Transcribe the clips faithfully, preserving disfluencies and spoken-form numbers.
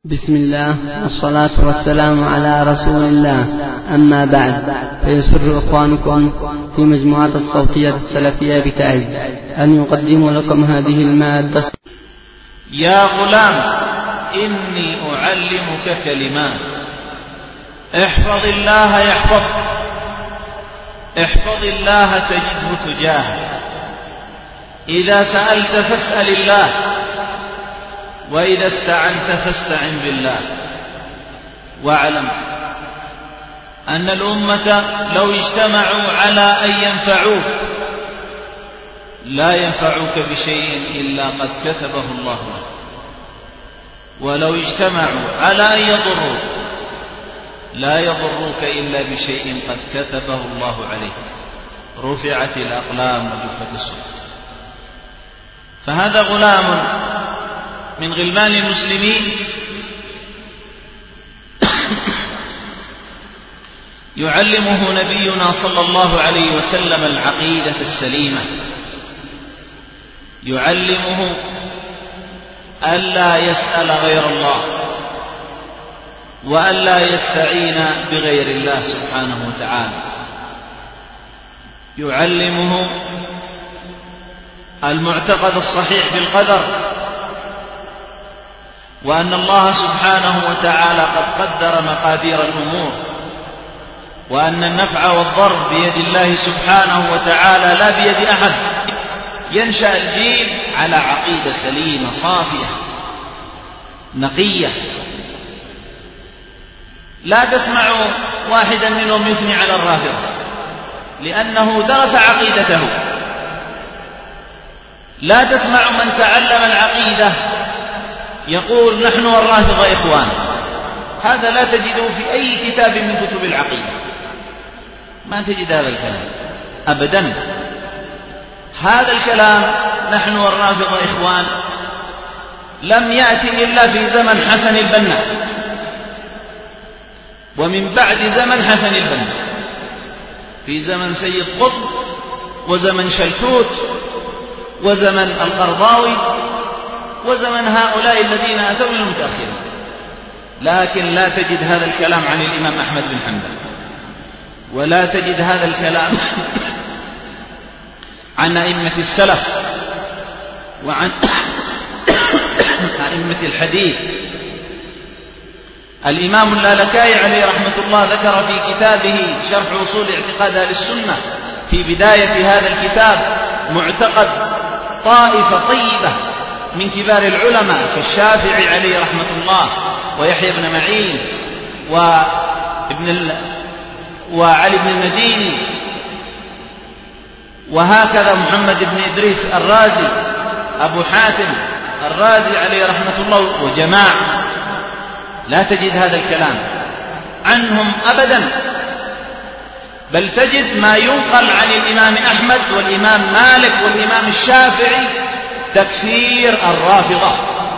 بسم الله والصلاة والسلام على رسول الله. أما بعد، فيسر إخوانكم في مجموعة الصوتية السلفية بتعز أن يقدموا لكم هذه المادة. يا غلام إني أعلمك كلمات، احفظ الله يحفظك، احفظ الله تجده تجاهك، إذا سألت فاسأل الله، وإذا استعنت فاستعن بالله. واعلم أن الأمة لو اجتمعوا على أن ينفعوك لا ينفعوك بشيء إلا قد كتبه الله لك، ولو اجتمعوا على أن يضروك لا يضروك إلا بشيء قد كتبه الله عليك. رفعت الأقلام وجفت الصحف. فهذا غلام من غلمان المسلمين يعلمه نبينا صلى الله عليه وسلم العقيدة السليمة، يعلمه ألا يسأل غير الله وألا يستعين بغير الله سبحانه وتعالى، يعلمه المعتقد الصحيح في القدر، وأن الله سبحانه وتعالى قد قدر مقادير الأمور، وأن النفع والضر بيد الله سبحانه وتعالى لا بيد أحد. ينشأ الجيل على عقيدة سليمة صافية نقية. لا تسمع واحدا منهم يثني على الرافضة لأنه درس عقيدته، لا تسمع من تعلم العقيدة يقول نحن والرافضة إخوان. هذا لا تجده في أي كتاب من كتب العقيدة، ما تجد هذا الكلام أبدا. هذا الكلام نحن والرافضة إخوان لم يأتي إلا في زمن حسن البنا، ومن بعد زمن حسن البنا في زمن سيد قطب وزمن شلتوت وزمن القرضاوي وزمن هؤلاء الذين أتوا من المتأخرين. لكن لا تجد هذا الكلام عن الإمام أحمد بن حنبل، ولا تجد هذا الكلام عن أئمة السلف وعن أئمة الحديث. الإمام اللالكائي عليه رحمة الله ذكر في كتابه شرح أصول اعتقاد أهل السنة في بداية هذا الكتاب معتقد طائفة طيبة من كبار العلماء كالشافعي عليه رحمة الله، ويحيى بن معين، وابن ال... وعلي بن المديني، وهكذا محمد بن إدريس الرازي، أبو حاتم الرازي عليه رحمة الله وجماعة. لا تجد هذا الكلام عنهم أبدا، بل تجد ما ينقل عن الإمام أحمد والإمام مالك والإمام الشافعي تكفير الرافضة،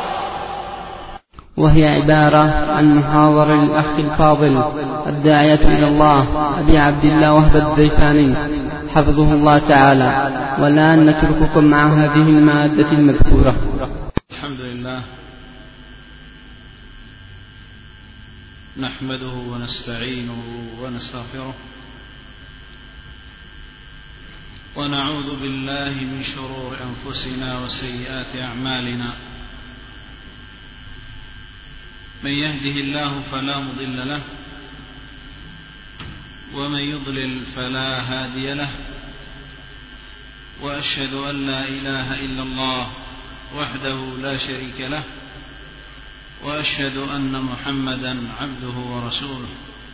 وهي عبارة عن محاضر الأخ الفاضل الداعية إلى الله أبي عبد الله وهب الزيفاني حفظه الله تعالى. والآن نترككم مع هذه المادة المذكورة. الحمد لله نحمده ونستعينه ونستغفره، ونعوذ بالله من شرور أنفسنا وسيئات أعمالنا. من يهده الله فلا مضل له، ومن يضلل فلا هادي له، وأشهد أن لا إله إلا الله وحده لا شريك له، وأشهد أن محمدا عبده ورسوله.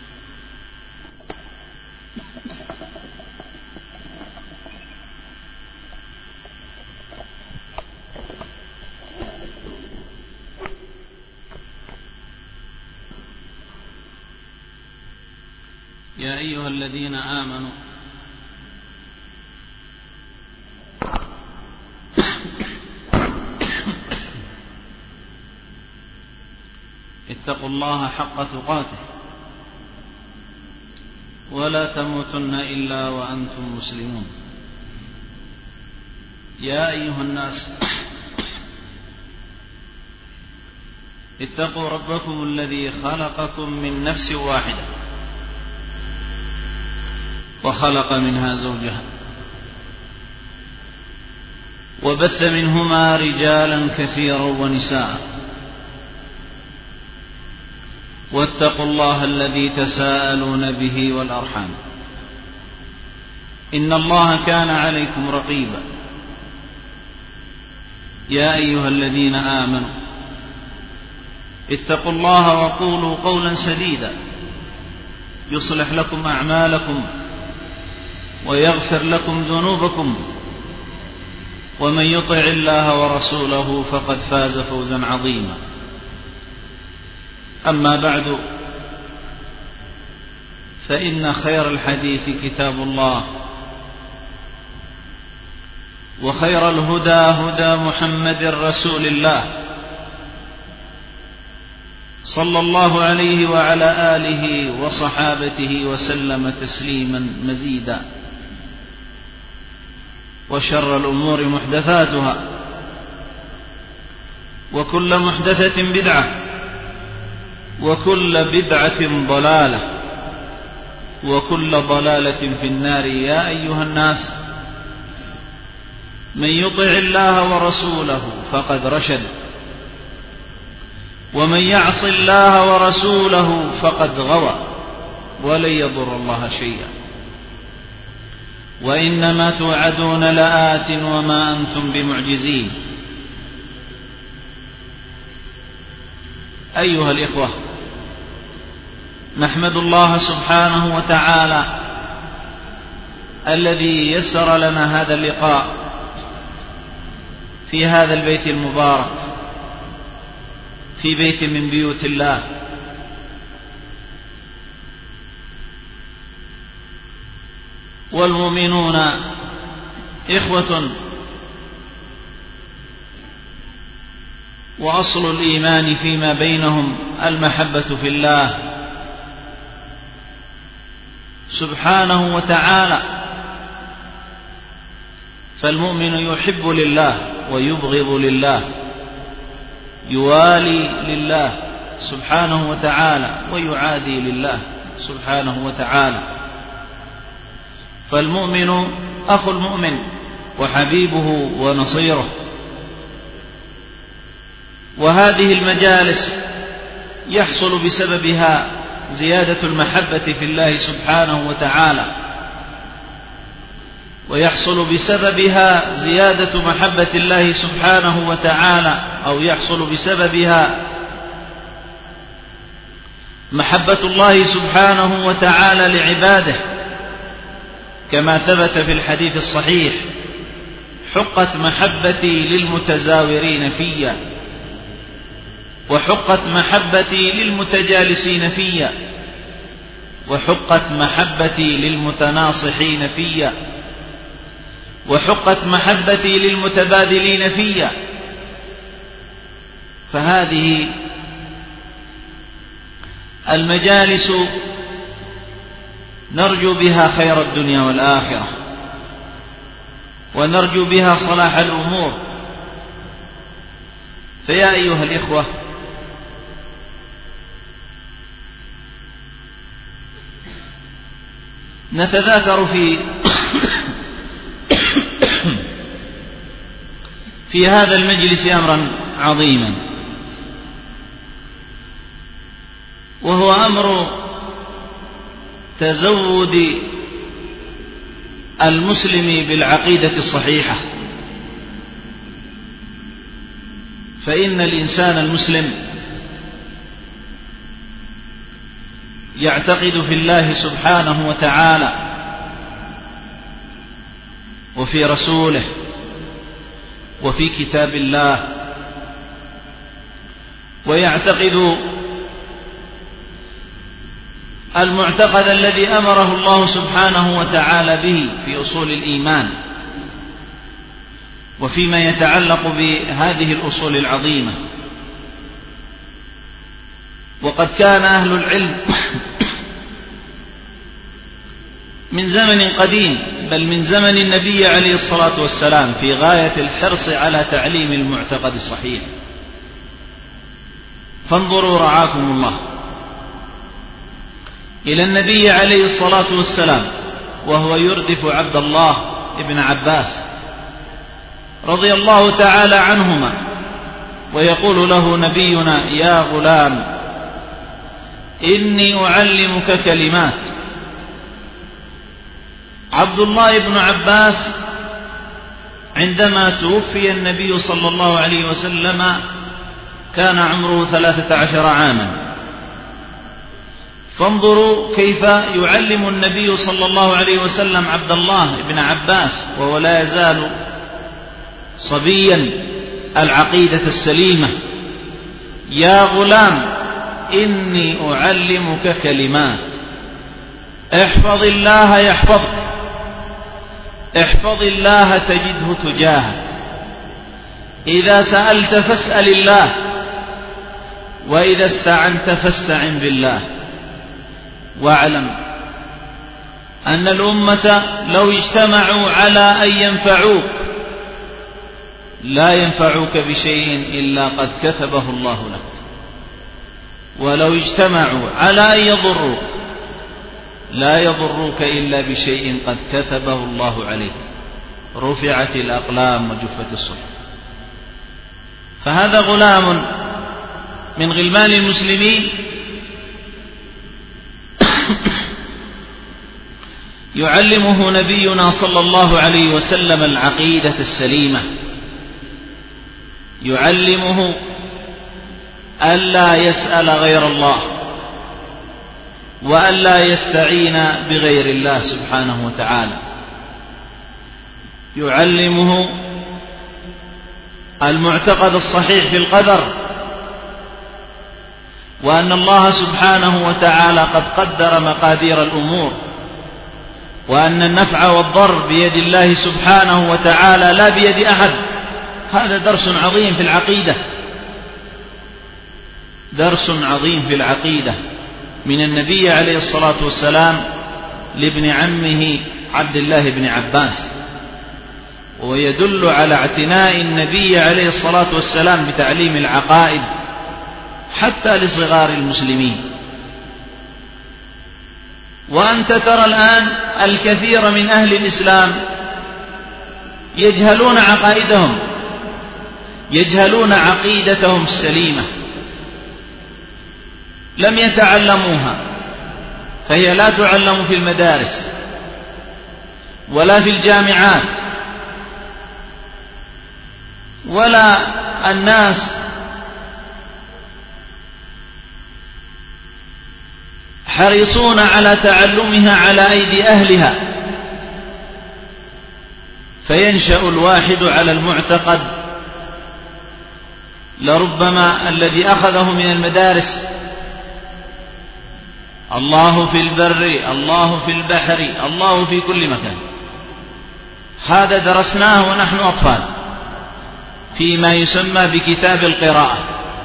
يا أيها الذين آمنوا اتقوا الله حق تقاته ولا تموتن إلا وأنتم مسلمون. يا أيها الناس اتقوا ربكم الذي خلقكم من نفس واحدة وخلق منها زوجها وبث منهما رجالا كثيرا ونساء واتقوا الله الذي تساءلون به والأرحام إن الله كان عليكم رقيبا يا أيها الذين آمنوا اتقوا الله وقولوا قولا سديدا يصلح لكم أعمالكم ويغفر لكم ذنوبكم ومن يطع الله ورسوله فقد فاز فوزا عظيما أما بعد فإن خير الحديث كتاب الله وخير الهدى هدى محمد رسول الله صلى الله عليه وعلى آله وصحابته وسلم تسليما مزيدا وشر الأمور محدثاتها وكل محدثة بدعة وكل بدعة ضلالة وكل ضلالة في النار. يا أيها الناس من يطع الله ورسوله فقد رشد ومن يعص الله ورسوله فقد غوى ولن يضر الله شيئا وإنما توعدون لآت وما أنتم بمعجزين. أيها الإخوة، نحمد الله سبحانه وتعالى الذي يسر لنا هذا اللقاء في هذا البيت المبارك، في بيت من بيوت الله، والمؤمنون إخوة، وأصل الإيمان فيما بينهم المحبة في الله سبحانه وتعالى، فالمؤمن يحب لله ويبغض لله، يوالي لله سبحانه وتعالى ويعادي لله سبحانه وتعالى، فالمؤمن أخو المؤمن وحبيبه ونصيره. وهذه المجالس يحصل بسببها زيادة المحبة في الله سبحانه وتعالى، ويحصل بسببها زيادة محبة الله سبحانه وتعالى، أو يحصل بسببها محبة الله سبحانه وتعالى لعباده، كما ثبت في الحديث الصحيح: حقت محبتي للمتزاورين فيا، وحقت محبتي للمتجالسين فيا، وحقت محبتي للمتناصحين فيا، وحقت محبتي للمتبادلين فيا. فهذه المجالس نرجو بها خير الدنيا والآخرة، ونرجو بها صلاح الأمور. فيا أيها الإخوة، نتذاكر في في هذا المجلس أمرا عظيما، وهو أمر تزود المسلم بالعقيدة الصحيحة. فإن الإنسان المسلم يعتقد في الله سبحانه وتعالى وفي رسوله وفي كتاب الله، ويعتقد المعتقد الذي أمره الله سبحانه وتعالى به في أصول الإيمان وفيما يتعلق بهذه الأصول العظيمة. وقد كان أهل العلم من زمن قديم، بل من زمن النبي عليه الصلاة والسلام، في غاية الحرص على تعليم المعتقد الصحيح. فانظروا رعاكم الله إلى النبي عليه الصلاة والسلام وهو يردف عبد الله ابن عباس رضي الله تعالى عنهما ويقول له نبينا: يا غلام إني أعلمك كلمات. عبد الله بن عباس عندما توفي النبي صلى الله عليه وسلم كان عمره ثلاثة عشر عاما، فانظروا كيف يعلم النبي صلى الله عليه وسلم عبد الله بن عباس وهو لا يزال صبيا العقيدة السليمة: يا غلام إني أعلمك كلمات، احفظ الله يحفظك، احفظ الله تجده تجاهك، إذا سألت فاسأل الله، وإذا استعنت فاستعن بالله، واعلم أن الأمة لو اجتمعوا على أن ينفعوك لا ينفعوك بشيء إلا قد كتبه الله لك، ولو اجتمعوا على أن يضروك لا يضروك إلا بشيء قد كتبه الله عليك، رفعت الأقلام وجفت الصحف. فهذا غلام من غلمان المسلمين يعلمه نبينا صلى الله عليه وسلم العقيدة السليمة، يعلمه ألا يسأل غير الله وألا يستعين بغير الله سبحانه وتعالى، يعلمه المعتقد الصحيح في القدر، وأن الله سبحانه وتعالى قد قدر مقادير الأمور، وأن النفع والضر بيد الله سبحانه وتعالى لا بيد أحد. هذا درس عظيم في العقيدة، درس عظيم في العقيدة من النبي عليه الصلاة والسلام لابن عمه عبد الله بن عباس، ويدل على اعتناء النبي عليه الصلاة والسلام بتعليم العقائد حتى لصغار المسلمين. وأنت ترى الآن الكثير من أهل الإسلام يجهلون عقائدهم، يجهلون عقيدتهم السليمة، لم يتعلموها، فهي لا تعلم في المدارس ولا في الجامعات، ولا الناس حريصون على تعلمها على أيدي أهلها، فينشأ الواحد على المعتقد لربما الذي أخذه من المدارس: الله في البر، الله في البحر، الله في كل مكان. هذا درسناه ونحن أطفال فيما يسمى بكتاب القراءة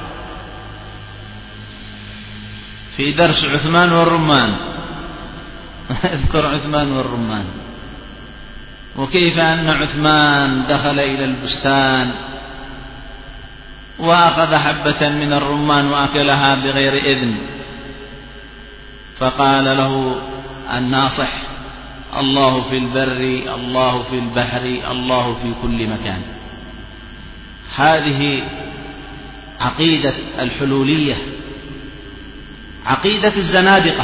في درس عثمان والرمان. اذكر عثمان والرمان، وكيف أن عثمان دخل إلى البستان وأخذ حبة من الرمان وأكلها بغير إذن، فقال له الناصح: الله في البر، الله في البحر، الله في كل مكان. هذه عقيدة الحلولية، عقيدة الزنادقة،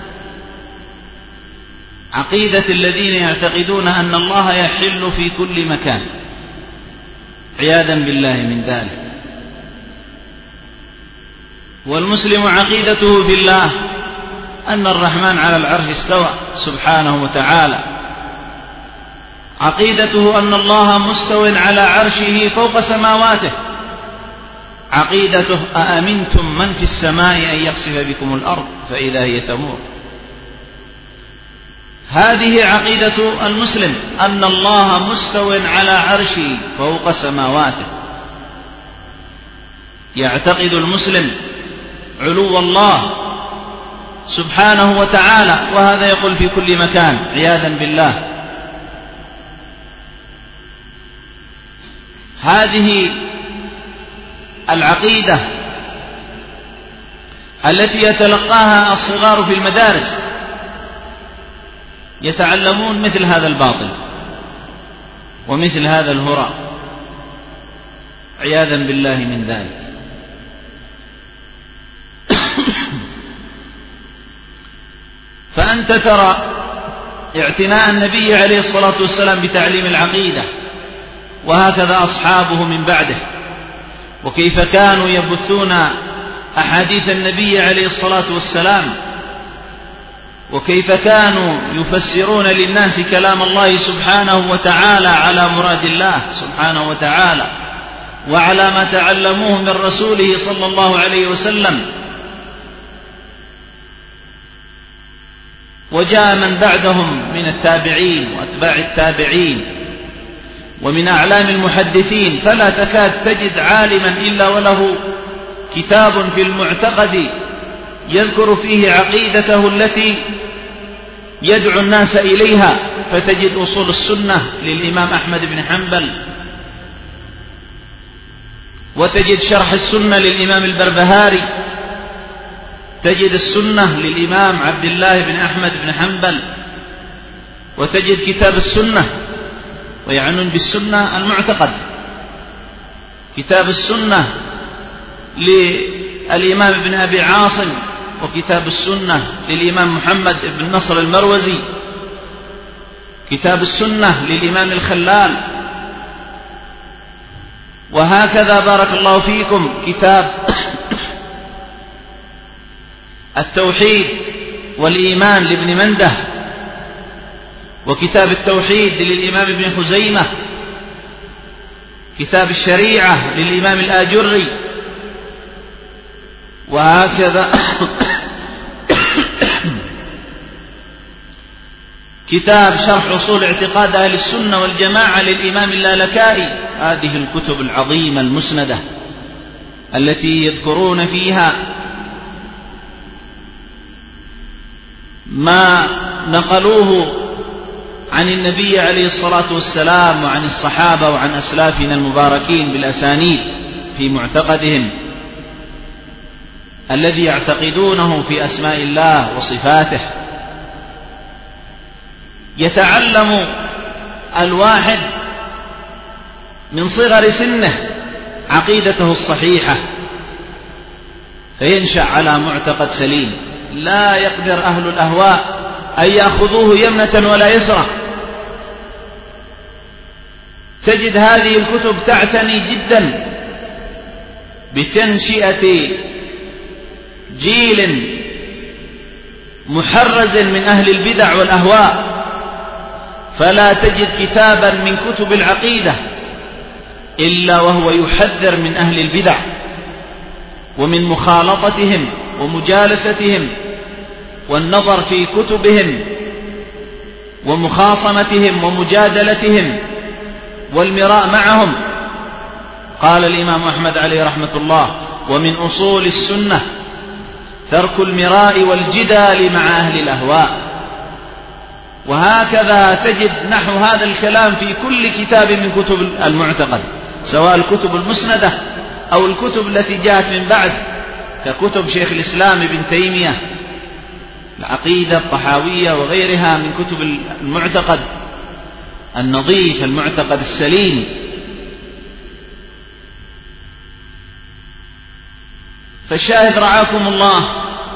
عقيدة الذين يعتقدون أن الله يحل في كل مكان، عياذا بالله من ذلك. والمسلم عقيدته في الله أن الرحمن على العرش استوى سبحانه وتعالى، عقيدته أن الله مستو على عرشه فوق سماواته، عقيدته أأمنتم من في السماء أن يخسف بكم الأرض فإذا هي تمور. هذه عقيدة المسلم، أن الله مستو على عرشه فوق سماواته. يعتقد المسلم علو الله سبحانه وتعالى، وهذا يقول في كل مكان عياذا بالله. هذه العقيدة التي يتلقاها الصغار في المدارس، يتعلمون مثل هذا الباطل ومثل هذا الهراء عياذا بالله من ذلك. فأنت ترى اعتناء النبي عليه الصلاة والسلام بتعليم العقيدة، وهكذا أصحابه من بعده، وكيف كانوا يبثون أحاديث النبي عليه الصلاة والسلام، وكيف كانوا يفسرون للناس كلام الله سبحانه وتعالى على مراد الله سبحانه وتعالى، وعلى ما تعلموه من رسوله صلى الله عليه وسلم. وجاء من بعدهم من التابعين وأتباع التابعين ومن أعلام المحدثين، فلا تكاد تجد عالما إلا وله كتاب في المعتقد يذكر فيه عقيدته التي يدعو الناس إليها، فتجد أصول السنة للإمام أحمد بن حنبل، وتجد شرح السنة للإمام البربهاري، تجد السنة للإمام عبد الله بن أحمد بن حنبل، وتجد كتاب السنة، ويعنون بالسنة المعتقد، كتاب السنة للإمام ابن أبي عاصم، وكتاب السنة للإمام محمد بن نصر المروزي، كتاب السنة للإمام الخلال، وهكذا بارك الله فيكم كتاب التوحيد والإيمان لابن منده، وكتاب التوحيد للإمام ابن خزيمة، كتاب الشريعة للإمام الآجري، وهكذا كتاب شرح أصول اعتقاد أهل السنة والجماعة للإمام اللالكائي. هذه الكتب العظيمة المسندة التي يذكرون فيها ما نقلوه عن النبي عليه الصلاة والسلام وعن الصحابة وعن أسلافنا المباركين بالأسانيد في معتقدهم الذي يعتقدونه في أسماء الله وصفاته. يتعلم الواحد من صغر سنه عقيدته الصحيحة، فينشأ على معتقد سليم، لا يقدر أهل الأهواء أن يأخذوه يمنة ولا يسرى. تجد هذه الكتب تعتني جدا بتنشئة جيل محرز من أهل البدع والأهواء، فلا تجد كتابا من كتب العقيدة إلا وهو يحذر من أهل البدع ومن مخالطتهم ومجالستهم والنظر في كتبهم ومخاصمتهم ومجادلتهم والمراء معهم. قال الإمام أحمد عليه رحمة الله: ومن أصول السنة ترك المراء والجدال مع أهل الأهواء. وهكذا تجد نحو هذا الكلام في كل كتاب من كتب المعتقد، سواء الكتب المسندة أو الكتب التي جاءت من بعد ككتب شيخ الإسلام ابن تيمية، العقيدة الطحاوية وغيرها من كتب المعتقد النظيف المعتقد السليم. فالشاهد رعاكم الله،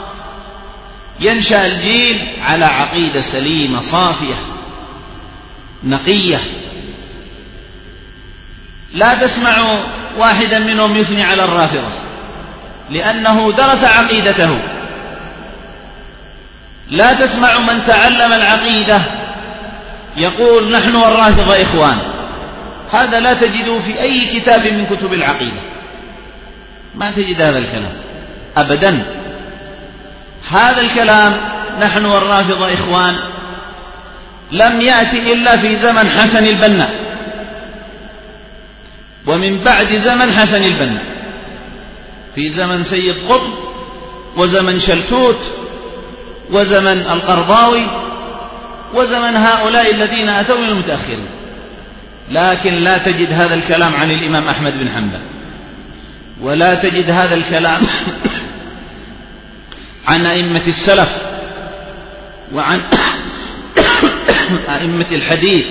ينشأ الجيل على عقيدة سليمة صافية نقية. لا تسمع واحدا منهم يثني على الرافضة لأنه درس عقيدته، لا تسمع من تعلم العقيدة يقول نحن والرافضة إخوان، هذا لا تجده في أي كتاب من كتب العقيدة، ما تجد هذا الكلام أبدا. هذا الكلام نحن والرافضة إخوان لم يأتي إلا في زمن حسن البنا ومن بعد زمن حسن البنا، في زمن سيد قطب وزمن شلتوت وزمن القرضاوي وزمن هؤلاء الذين أتوا من المتأخرين، لكن لا تجد هذا الكلام عن الإمام أحمد بن حنبل، ولا تجد هذا الكلام عن أئمة السلف وعن أئمة الحديث.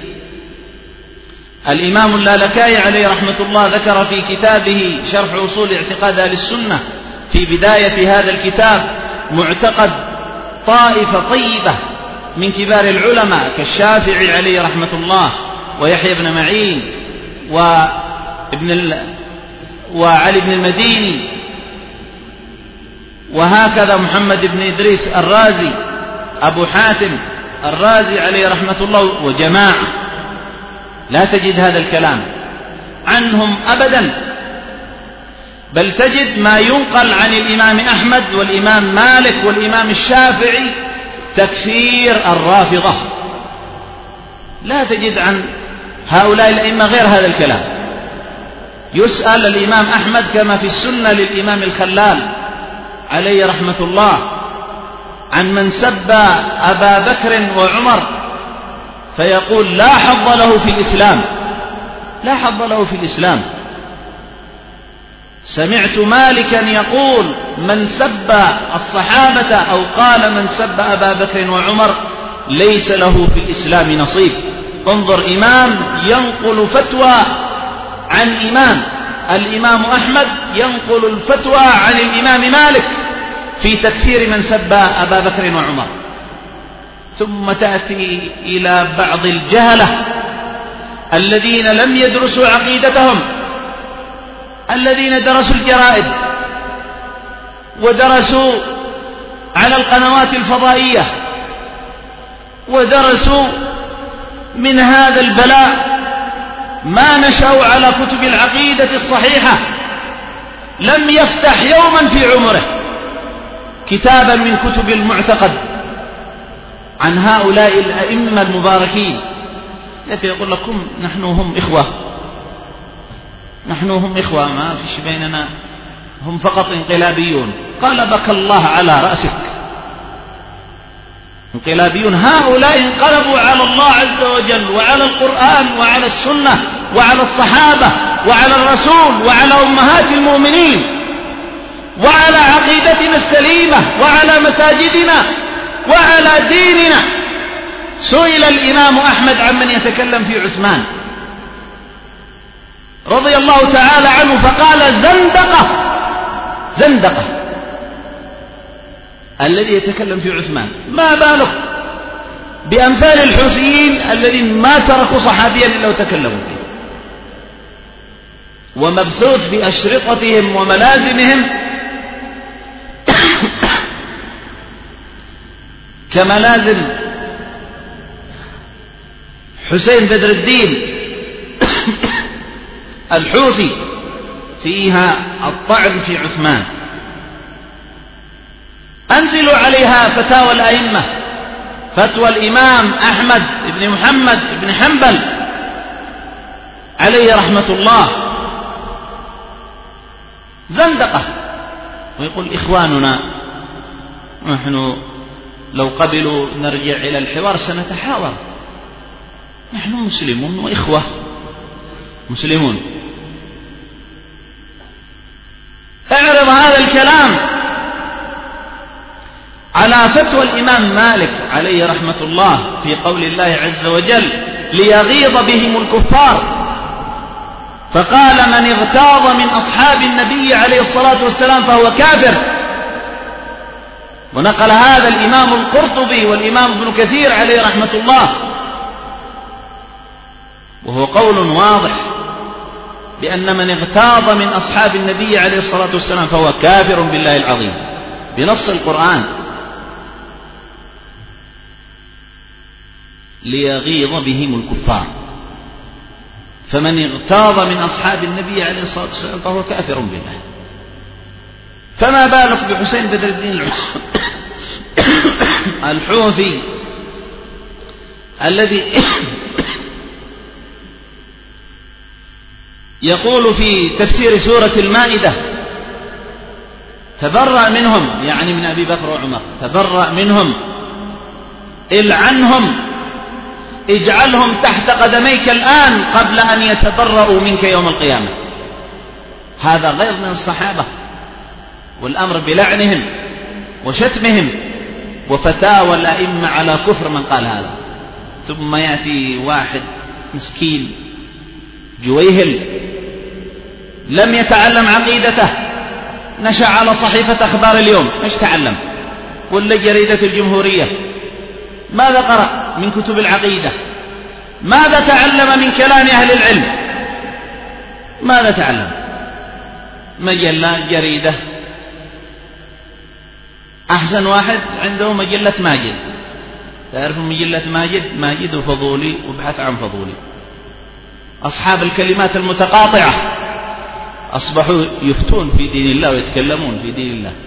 الإمام اللالكائي عليه رحمة الله ذكر في كتابه شرح أصول اعتقاد أهل السنة في بداية هذا الكتاب معتقد طائفة طيبة من كبار العلماء كالشافعي عليه رحمة الله ويحيى بن معين وابن ال... وعلي بن المديني، وهكذا محمد بن إدريس الرازي، أبو حاتم الرازي عليه رحمة الله، وجماعة لا تجد هذا الكلام عنهم أبدا، بل تجد ما ينقل عن الإمام أحمد والإمام مالك والإمام الشافعي تكفير الرافضة. لا تجد عن هؤلاء الأئمة غير هذا الكلام. يسأل الإمام أحمد كما في السنة للإمام الخلال عليه رحمة الله عن من سب أبا بكر وعمر فيقول لا حظ له في الإسلام، لا حظ له في الإسلام. سمعت مالكا يقول من سب الصحابة أو قال من سب أبا بكر وعمر ليس له في الإسلام نصيب. انظر، إمام ينقل فتوى عن إمام، الإمام أحمد ينقل الفتوى عن الإمام مالك في تكفير من سب أبا بكر وعمر. ثم تأتي إلى بعض الجهلة الذين لم يدرسوا عقيدتهم، الذين درسوا الجرائد ودرسوا على القنوات الفضائية ودرسوا من هذا البلاء ما نشأوا على كتب العقيدة الصحيحة، لم يفتح يوما في عمره كتابا من كتب المعتقد عن هؤلاء الأئمة المباركين التي يقول لكم نحن هم إخوة، نحن هم إخوة، ما فيش بيننا، هم فقط انقلابيون. قلبك الله على رأسك، انقلابيون. هؤلاء انقلبوا على الله عز وجل وعلى القرآن وعلى السنة وعلى الصحابة وعلى الرسول وعلى أمهات المؤمنين وعلى عقيدتنا السليمة وعلى مساجدنا وعلى ديننا. سئل الإمام أحمد عمن يتكلم في عثمان رضي الله تعالى عنه فقال زندقة، زندقة الذي يتكلم في عثمان، ما بالك بأمثال الحوثيين الذين ما تركوا صحابيا إلا وتكلموا فيه، ومبثوث في أشرطتهم وملازمهم كملازم حسين بدر الدين الحوثي فيها الطعن في عثمان. أنزلوا عليها فتاوى الأئمة، فتوى الإمام أحمد بن محمد بن حنبل عليه رحمة الله، زندقة. ويقول إخواننا نحن لو قبلوا نرجع إلى الحوار سنتحاور، نحن مسلمون وإخوة مسلمون. اعرض هذا الكلام على فتوى الإمام مالك عليه رحمة الله في قول الله عز وجل ليغيظ بهم الكفار، فقال من اغتاظ من أصحاب النبي عليه الصلاة والسلام فهو كافر. ونقل هذا الإمام القرطبي والإمام ابن كثير عليه رحمة الله، وهو قول واضح بأن من اغتاظ من أصحاب النبي عليه الصلاة والسلام فهو كافر بالله العظيم بنص القرآن. ليغيظ بهم الكفار، فمن اغتاظ من أصحاب النبي عليه الصلاة والسلام فهو كافر بالله. فما بالك بحسين بدر الدين الحوثي الذي يقول في تفسير سورة المائدة تبرأ منهم، يعني من أبي بكر وعمر، تبرأ منهم، العنهم، اجعلهم تحت قدميك الآن قبل أن يتبرأوا منك يوم القيامة. هذا غيظ من الصحابة والأمر بلعنهم وشتمهم وفتاوى الأئمة على كفر من قال هذا. ثم يأتي واحد مسكين جويهل لم يتعلم عقيدته، نشأ على صحيفة أخبار اليوم، ايش تعلم؟ ولا جريدة الجمهورية؟ ماذا قرأ من كتب العقيدة؟ ماذا تعلم من كلام أهل العلم؟ ماذا تعلم؟ مجلة، جريدة، أحسن واحد عنده مجلة ماجد. تعرف مجلة ماجد؟ ماجد وفضولي وابحث عن فضولي. أصحاب الكلمات المتقاطعة أصبحوا يفتون في دين الله ويتكلمون في دين الله.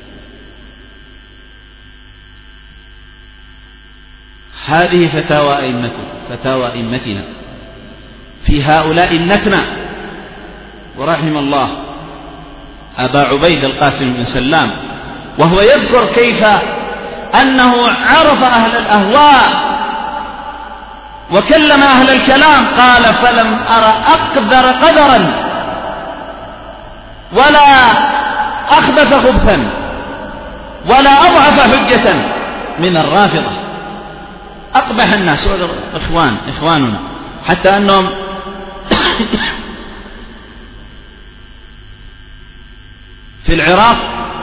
هذه فتاوى أئمتنا فتاوى أئمتنا في هؤلاء النتنة. ورحم الله أبا عبيد القاسم بن سلام وهو يذكر كيف أنه عرف أهل الأهواء وكلم أهل الكلام، قال: فلم أرى أقدر قدرا ولا أخبث خبثا ولا أضعف حجة من الرافضة. أقبح الناس إخوان إخواننا، حتى أنهم في العراق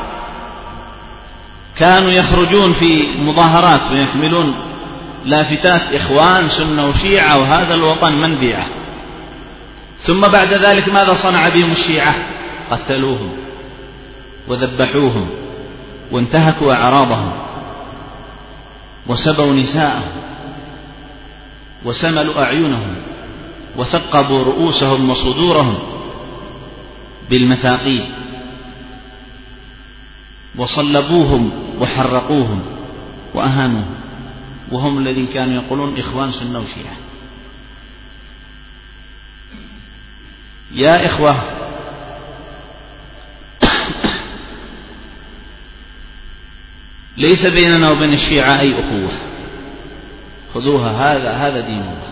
كانوا يخرجون في مظاهرات ويحملون لافتات إخوان سنة وشيعة وهذا الوطن منبيعة. ثم بعد ذلك ماذا صنع بهم الشيعة؟ قتلوهم وذبحوهم وانتهكوا أعراضهم وسبوا نساءهم وسملوا أعينهم وثقبوا رؤوسهم وصدورهم بالمثاقيل وصلبوهم وحرقوهم وأهانوهم، وهم الذين كانوا يقولون إخوان سنة وشيعة. يا إخوة، ليس بيننا وبين الشيعة أي أخوة، خذوها، هذا هذا دين الله.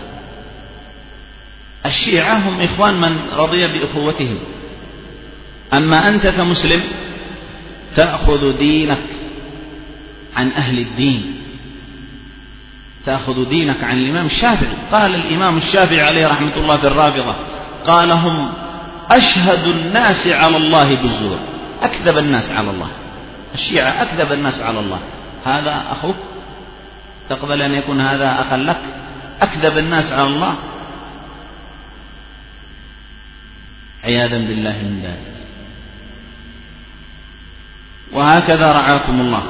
الشيعة هم إخوان من رضي بأخوتهم. أما أنت كمسلم تأخذ دينك عن أهل الدين، تأخذ دينك عن الإمام الشافعي. قال الإمام الشافعي عليه رحمة الله في الرافضة، قال: هم أشهد الناس على الله بالزور، أكذب الناس على الله. الشيعة أكذب الناس على الله. هذا أخوك؟ تقبل أن يكون هذا أخا لك؟ أكذب الناس على الله، عياذا بالله من ذلك. وهكذا رعاكم الله.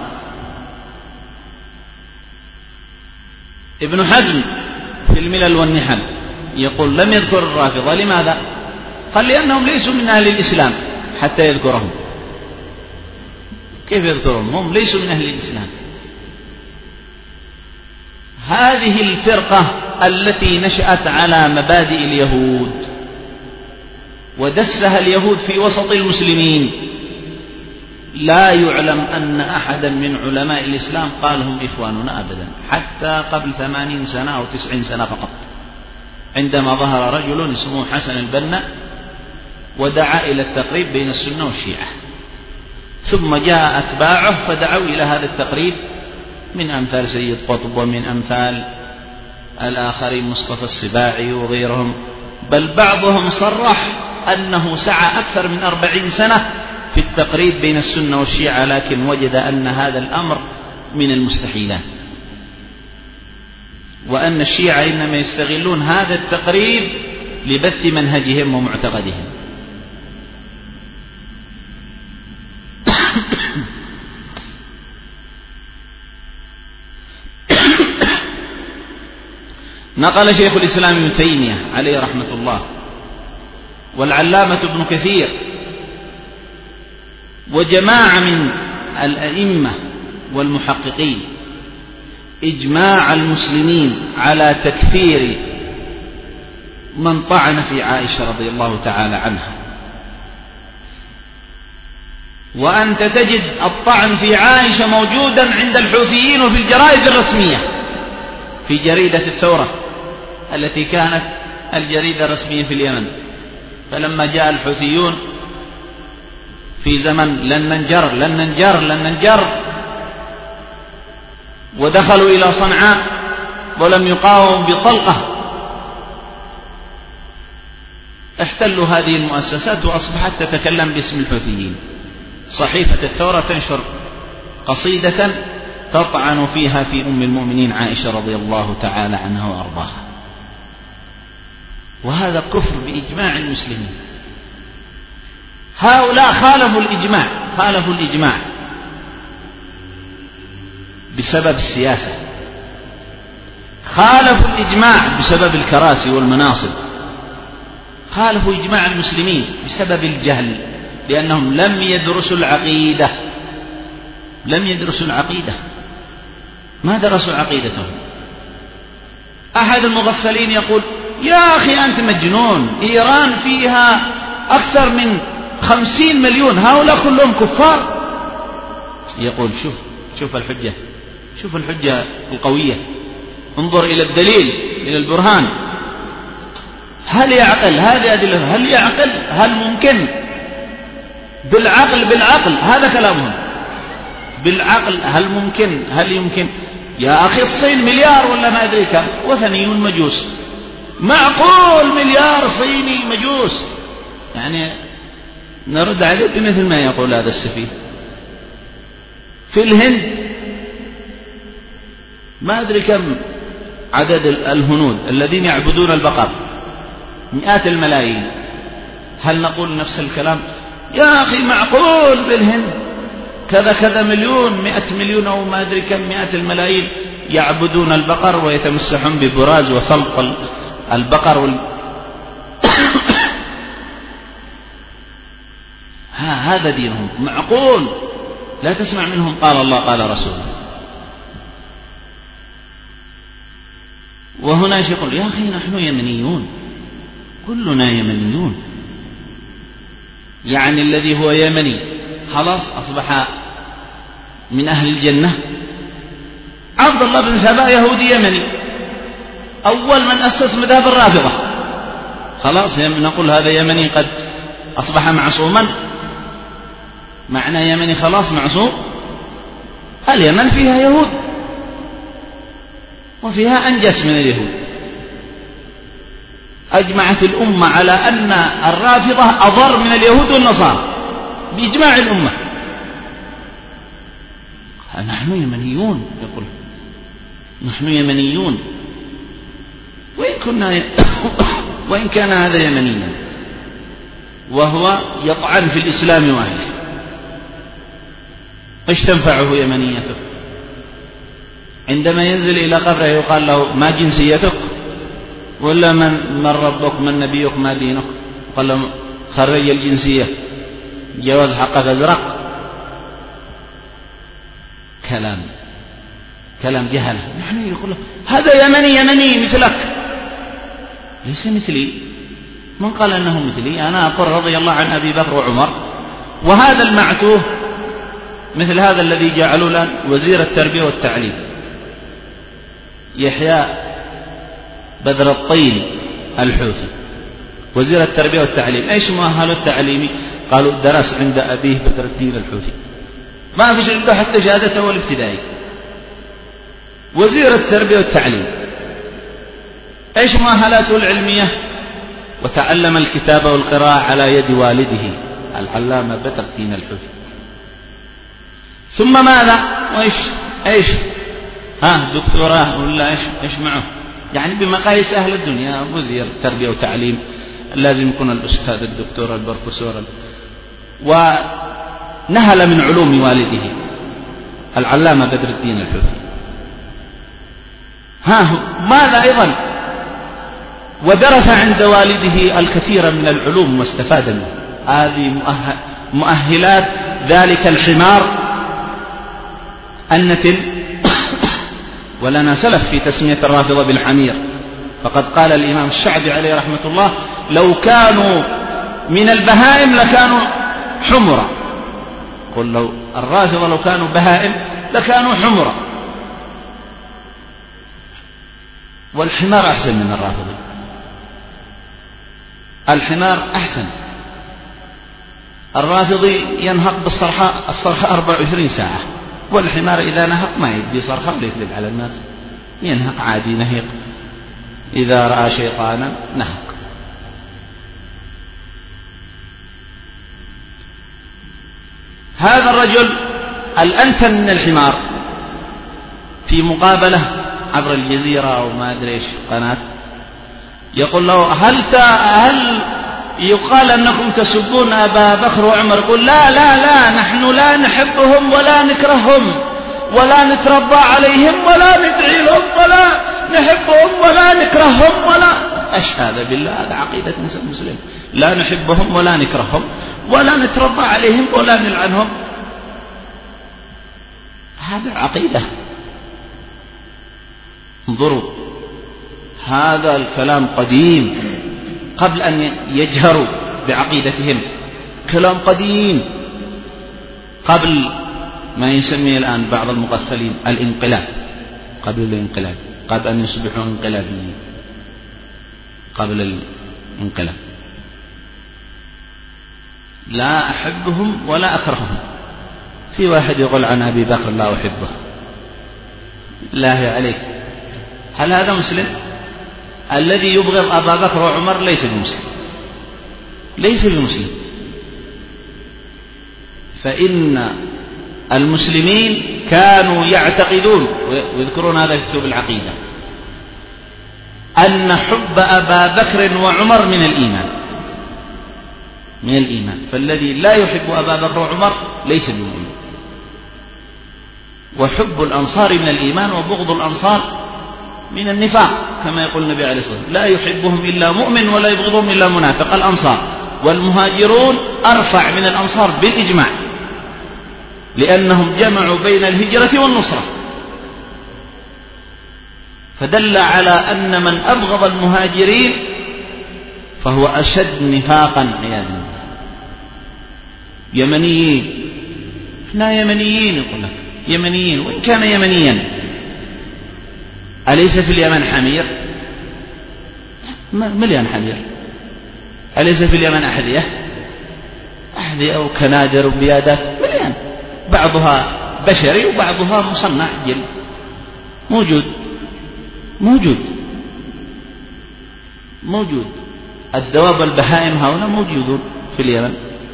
ابن حزم في الملل والنحل يقول: لم يذكر الرافضة. لماذا؟ قال: لأنهم ليسوا من أهل الإسلام حتى يذكرهم. كيف يذكرهم؟ هم ليسوا من أهل الإسلام. هذه الفرقة التي نشأت على مبادئ اليهود ودسها اليهود في وسط المسلمين، لا يعلم أن أحدا من علماء الإسلام قال هم إخواننا أبدا، حتى قبل ثمانين سنة أو تسعين سنة فقط، عندما ظهر رجل اسمه حسن البنا ودعا إلى التقريب بين السنة والشيعة، ثم جاء أتباعه فدعوا إلى هذا التقريب من أمثال سيد قطب ومن أمثال الآخرين مصطفى السباعي وغيرهم، بل بعضهم صرح أنه سعى أكثر من أربعين سنة في التقريب بين السنة والشيعة، لكن وجد أن هذا الأمر من المستحيلات، وأن الشيعة إنما يستغلون هذا التقريب لبث منهجهم ومعتقدهم. نقل شيخ الإسلام ابن تيمية عليه رحمة الله والعلامة ابن كثير وجماعة من الأئمة والمحققين إجماع المسلمين على تكفير من طعن في عائشة رضي الله تعالى عنها. وأنت تجد الطعن في عائشة موجودا عند الحوثيين وفي الجرائد الرسمية، في جريدة الثورة التي كانت الجريدة الرسمية في اليمن، فلما جاء الحوثيون في زمن لن ننجر لن ننجر لن ننجر ودخلوا إلى صنعاء ولم يقاوموا بطلقة، احتلوا هذه المؤسسات وأصبحت تتكلم باسم الحوثيين. صحيفة الثورة تنشر قصيدة تطعن فيها في أم المؤمنين عائشة رضي الله تعالى عنها وأرضاها، وهذا كفر بإجماع المسلمين. هؤلاء خالفوا الإجماع، خالفوا الإجماع بسبب السياسة، خالفوا الإجماع بسبب الكراسي والمناصب، خالفوا إجماع المسلمين بسبب الجهل، لأنهم لم يدرسوا العقيدة، لم يدرسوا العقيدة، ما درسوا عقيدتهم. أحد المغفلين يقول: يا أخي أنت مجنون، إيران فيها أكثر من خمسين مليون، هؤلاء كلهم كفار. يقول: شوف شوف الحجة، شوف الحجة القوية، انظر إلى الدليل، إلى البرهان. هل يعقل؟ هذه أدلة. هل يعقل؟ هل ممكن؟ بالعقل، بالعقل، هذا كلامهم. بالعقل هل ممكن؟ هل يمكن؟ يا أخي الصين مليار ولا ما أدري كم، وثنيون مجوس. معقول مليار صيني مجوس؟ يعني نرد عليه بمثل ما يقول هذا السفيه. في الهند ما أدري كم عدد الهنود الذين يعبدون البقر، مئات الملايين. هل نقول نفس الكلام؟ يا أخي معقول بالهند كذا كذا مليون، مئة مليون أو ما أدري كم مئات الملايين يعبدون البقر ويتمسحون ببراز وثلق البقر وال... ها هذا دينهم. معقول؟ لا تسمع منهم قال الله قال رسوله. وهنا يقول: يا أخي نحن يمنيون، كلنا يمنيون. يعني الذي هو يمني خلاص أصبح من أهل الجنة. عبد الله بن سبا يهودي يمني، أول من أسس مذهب الرافضة، خلاص نقول هذا يمني قد أصبح معصوما. معنى يمني خلاص معصوم. اليمن فيها يهود وفيها أنجس من اليهود. أجمعت الأمة على أن الرافضة أضر من اليهود والنصارى بإجماع الأمة. نحن يمنيون، يقول نحن يمنيون، وإن كنا وإن كان هذا يمنيا وهو يطعن في الإسلام وأهله، ايش تنفعه يمنيته؟ عندما ينزل إلى قبره يقال له: ما جنسيتك؟ ولا من من ربك؟ من نبيك؟ ما دينك؟ قال له: خرج الجنسية، جواز حقك أزرق. كلام كلام جهل. نحن يقول هذا يمني يمني مثلك. ليس مثلي. من قال أنه مثلي؟ أنا أقول رضي الله عن أبي بكر وعمر. وهذا المعتوه مثل هذا الذي جعلوا الآن وزير التربية والتعليم، يحيى بدر الطين الحوثي، وزير التربية والتعليم. ايش مؤهله التعليمي؟ قالوا درس عند أبيه بدر الدين الحوثي، ما فيش عنده حتى شهادته الابتدائي. وزير التربية والتعليم ايش مؤهلاته العلمية؟ وتعلم الكتابة والقراءة على يد والده العلامة بدر الدين الحوثي. ثم ماذا؟ وايش ايش ها دكتوراه ولا ايش ايش معه؟ يعني بمقاييس أهل الدنيا وزير التربية والتعليم لازم يكون الأستاذ الدكتور البروفيسور. ونهل من علوم والده العلامة بدر الدين الحوثي. ها ماذا أيضا؟ ودرس عند والده الكثير من العلوم واستفاد منه. هذه مؤهلات ذلك الحمار النتن. ولنا سلف في تسمية الرافضة بالحمير، فقد قال الإمام الشعبي عليه رحمة الله: لو كانوا من البهائم لكانوا حمرا. قل لو الرافضة لو كانوا بهائم لكانوا حمرا. والحمار أحسن من الرافضة. الحمار أحسن. الرافضي ينهق بالصرحاء الصرحاء أربع وعشرين ساعة والحمار إذا نهق ما يدي صرخة ولا يكذب على الناس، ينهق عادي نهيق، إذا رأى شيطانا نهق. هذا الرجل الأنتن من الحمار في مقابلة عبر الجزيرة أو ما أدري إيش قناة، يقول له هل هل يقال أنكم تسبون أبا بكر وعمر؟ يقول لا لا لا، نحن لا نحبهم ولا نكرههم ولا نترضى عليهم ولا ندعي لهم ولا نحبهم ولا نكرههم ولا أشهد بالله. هذا عقيدة مسلم، لا نحبهم ولا نكرههم ولا نترضى عليهم ولا نلعنهم. هذا عقيدة. انظروا، هذا الكلام قديم قبل أن يجهروا بعقيدتهم، كلام قديم قبل ما يسميه الآن بعض المغفلين الانقلاب، قبل الانقلاب، قبل أن يصبحوا انقلابيين، قبل الانقلاب. لا أحبهم ولا أكرههم. في واحد يقول عن أبي بكر لا أحبه، الله عليك، هل هذا مسلم؟ الذي يبغض أبا بكر وعمر ليس بمسلم، ليس بمسلم. فإن المسلمين كانوا يعتقدون ويذكرون هذا في كتب العقيدة أن حب أبا بكر وعمر من الإيمان، من الإيمان. فالذي لا يحب أبا بكر وعمر ليس بمؤمن. وحب الأنصار من الإيمان وبغض الأنصار من النفاق، كما يقول النبي عليه الصلاة والسلام لا يحبهم إلا مؤمن ولا يبغضهم إلا منافق. الأنصار والمهاجرون أرفع من الأنصار بالإجماع، لأنهم جمعوا بين الهجرة والنصرة، فدل على أن من أبغض المهاجرين فهو أشد نفاقا عياذا بالله. يمنيين، لا يمنيين، يقول لك يمنيين، وإن كان يمنيا أليس في اليمن حمير؟ مليان حمير. أليس في اليمن أحذية؟ أحذية أو كنادر وبيادات مليان، بعضها بشري وبعضها مصنع جل، موجود موجود موجود. الدواب والبهائم هؤلاء موجودون في اليمن.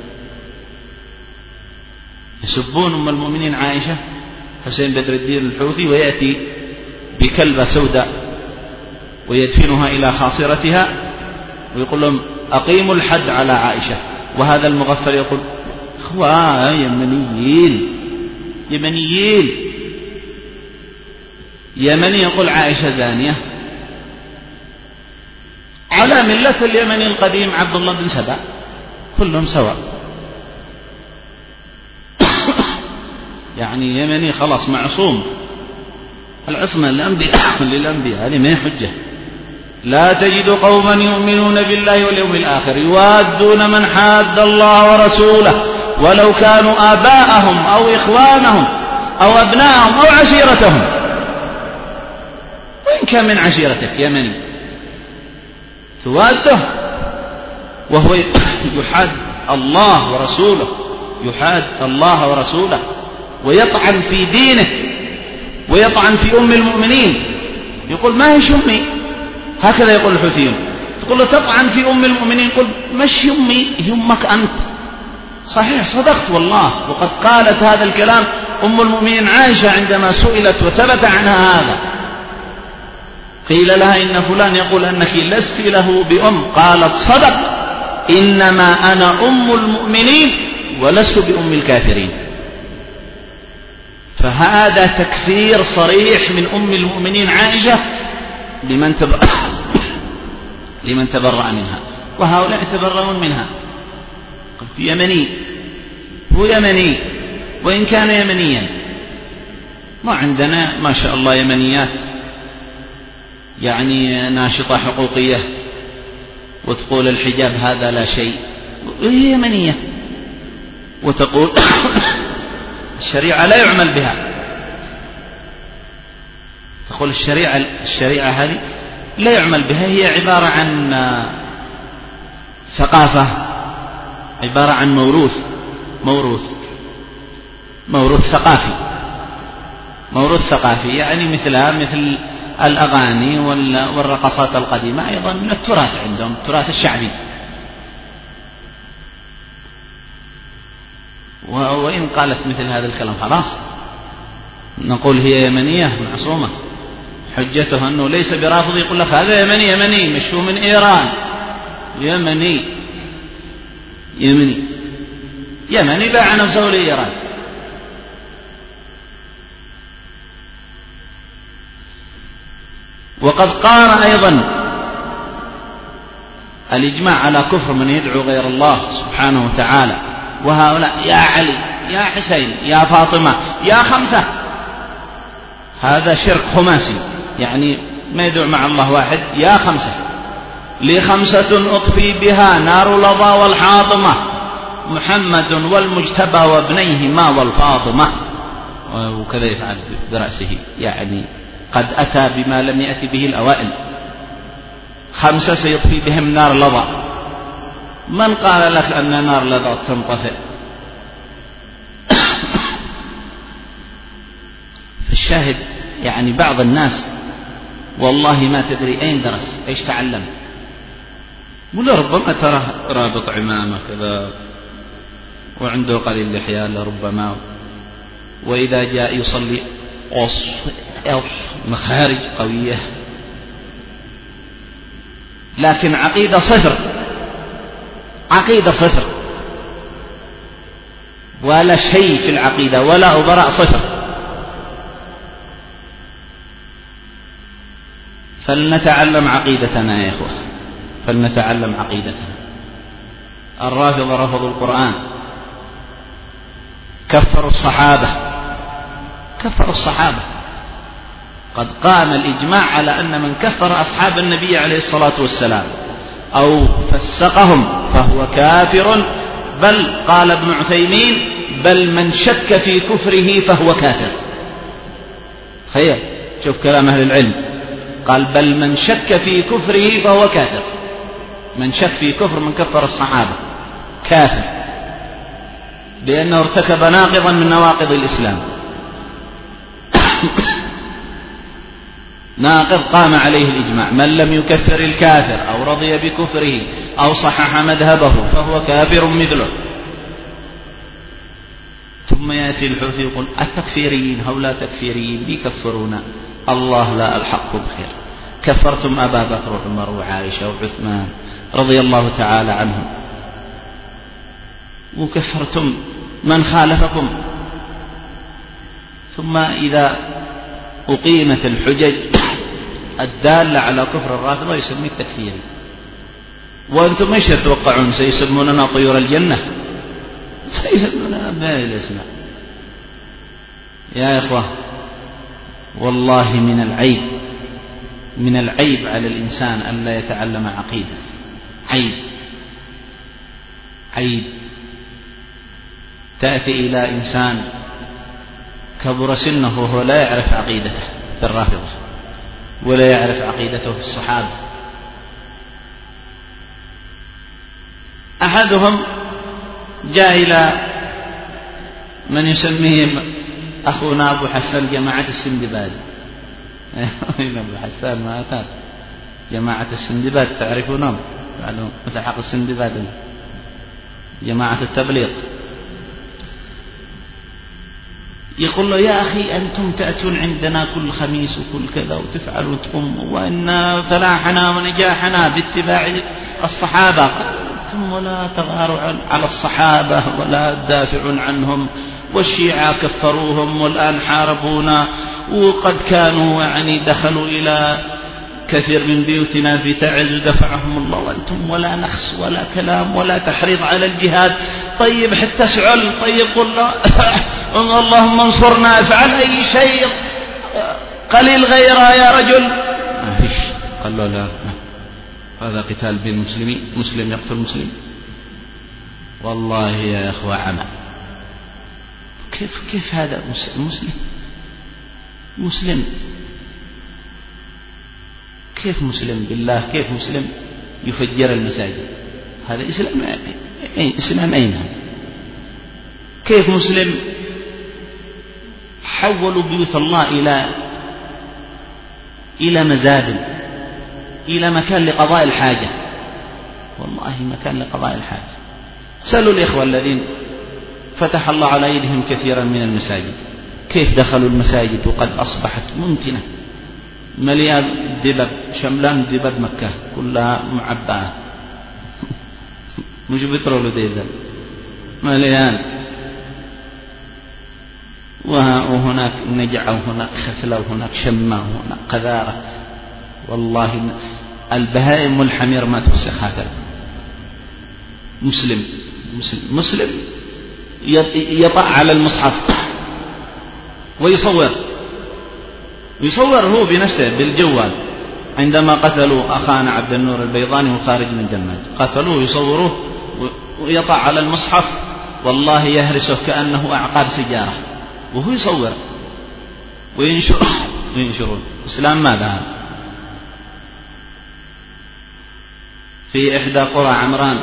يسبون أم المؤمنين عائشة حسين بدر الدين الحوثي، ويأتي بكلبة سوداء ويدفنها إلى خاصرتها ويقول لهم أقيموا الحد على عائشة، وهذا المغفل يقول أخوة يمنيين يمنيين يمني يقول عائشة زانية على ملة اليمني القديم عبد الله بن سبع، كلهم سواء. يعني يمني خلاص معصوم، العصمة للأنبياء للأنبياء، هذه ما هي حجة. لا تجد قوما يؤمنون بالله واليوم الآخر يوادون من حاد الله ورسوله ولو كانوا آباءهم أو إخوانهم أو أبناءهم أو عشيرتهم، وإن كان من عشيرتك يمني تواده وهو يحاد الله ورسوله، يحاد الله ورسوله ويطعن في دينه ويطعن في أم المؤمنين، يقول ما هي أمي، هكذا يقول الحوثيون. تقول له تطعن في أم المؤمنين، يقول مش أمي، هي أمك أنت. صحيح، صدقت والله، وقد قالت هذا الكلام أم المؤمنين عائشة عندما سئلت وثبت عنها هذا، قيل لها إن فلان يقول أنك لست له بأم، قالت صدق، إنما أنا أم المؤمنين ولست بأم الكافرين. فهذا تكفير صريح من أم المؤمنين عائشة لمن تبرأ لمن تبرأ منها، وهؤلاء يتبرؤون منها. يمني، هو يمني وإن كان يمنيا. ما عندنا ما شاء الله يمنيات يعني ناشطة حقوقية وتقول الحجاب هذا لا شيء، هي يمنية وتقول الشريعة لا يعمل بها، تقول الشريعة الشريعة هذه لا يعمل بها، هي عبارة عن ثقافة، عبارة عن موروث موروث موروث ثقافي، موروث ثقافي، يعني مثلها مثل الأغاني والرقصات القديمة أيضا من التراث عندهم، التراث الشعبي. وإن قالت مثل هذا الكلام خلاص نقول هي يمنية معصومة، حجته أنه ليس برافض، يقول لك هذا يمني يمني مشهور من إيران، يمني يمني يمني باع نفسه لإيران. وقد قام أيضا الإجماع على كفر من يدعو غير الله سبحانه وتعالى، وهؤلاء يا علي يا حسين يا فاطمة يا خمسة، هذا شرك خماسي، يعني ما يدعو مع الله واحد، يا خمسة، لي خمسة أطفي بها نار لظى والحاطمة، محمد والمجتبى وابنيهما والفاطمة، وكذا يفعل برأسه، يعني قد أتى بما لم يأتي به الأوائل، خمسة سيطفي بهم نار لظى. من قال لك أن نار لظى تنطفئ؟ فالشاهد يعني بعض الناس والله ما تدري أين درس إيش تعلم، ولربما ترى رابط عمامة كذا وعنده قليل لحية لربما، وإذا جاء يصلي أص أص مخارج قوية، لكن عقيدة صفر، عقيدة صفر، ولا شيء في العقيدة ولا أبراء صفر. فلنتعلم عقيدتنا يا إخوة، فلنتعلم عقيدتنا. الرافضة رفضوا القرآن، كفروا الصحابة، كفروا الصحابة. قد قام الإجماع على أن من كفر أصحاب النبي عليه الصلاة والسلام أو فسقهم فهو كافر، بل قال ابن عثيمين بل من شك في كفره فهو كافر. خير، شوف كلام أهل العلم، قال بل من شك في كفره فهو كافر، من شك في كفر من كفر الصحابة كافر، لأنه ارتكب ناقضا من نواقض الإسلام، ناقض قام عليه الإجماع. من لم يكفر الكافر أو رضي بكفره أو صحح مذهبه فهو كافر مثله. ثم يأتي الحوثي يقول التكفيريين هؤلاء تكفيريين يكفرون الله لا الحق بخير، كفرتم أبا بكر وعمر وعائشة وعثمان رضي الله تعالى عنهم، وكفرتم من خالفكم. ثم إذا أقيمت الحجج الدالة على كفر الرافضة يسميه التكفيري. وأنتم ايش تتوقعون؟ سيسموننا طيور الجنة؟ سيسموننا بهذه الأسماء. يا إخوة والله من العيب، من العيب على الإنسان أن لا يتعلم عقيدة، عيب عيب. تأتي إلى إنسان كبر سنه وهو لا يعرف عقيدته في الرافضة ولا يعرف عقيدته في الصحابة. أحدهم جاء إلى من يسميه أخونا أبو حسان جماعة السندباد. أبو حسان ما أتى جماعة السندباد، تعرفونهم؟ مثل حق السندباد، جماعة التبليغ. يقول له يا أخي أنتم تأتون عندنا كل خميس وكل كذا وتفعلون تقوم، وإن فلاحنا ونجاحنا باتباع الصحابة، ثم ولا تغاروا على الصحابة ولا تدافعون عنهم، والشيعة كفروهم والآن حاربونا، وقد كانوا يعني دخلوا إلى كثير من بيوتنا في تعز ودفعهم الله، وأنتم ولا نخس ولا كلام ولا تحريض على الجهاد. طيب حتى سعل، طيب قل اللهم انصرنا، افعل أي شيء قليل غيره يا رجل. ما فيش. قال له لا، هذا قتال بين المسلمين، مسلم يقتل مسلم. والله يا أخوة عمى. كيف كيف هذا مسلم؟ مسلم كيف مسلم بالله؟ كيف مسلم يفجر المساجد؟ هذا إسلام إسلام أين؟ كيف مسلم حولوا بيوت الله إلى إلى مزابل، إلى مكان لقضاء الحاجة، والله مكان لقضاء الحاجة. سألوا الإخوة الذين فتح الله على أيديهم كثيرا من المساجد كيف دخلوا المساجد وقد أصبحت ممكنة، مليان دبب، شملان دبب مكة كلها معبأة مش بترول وديزل، مليان، وهناك نجعة وهناك خثلة وهناك شمة وهناك قذارة. والله البهائم والحمير ما توسخ هكذا. مسلم مسلم مسلم يطأ على المصحف ويصور يصور هو بنفسه بالجوال. عندما قتلوا أخانا عبد النور البيضاني وخارج من دماج، قتلوه يصوروه ويطأ على المصحف، والله يهرسه كأنه أعقاب سجارة، وهو يصور وينشر وينشرون. إسلام ماذا؟ في إحدى قرى عمران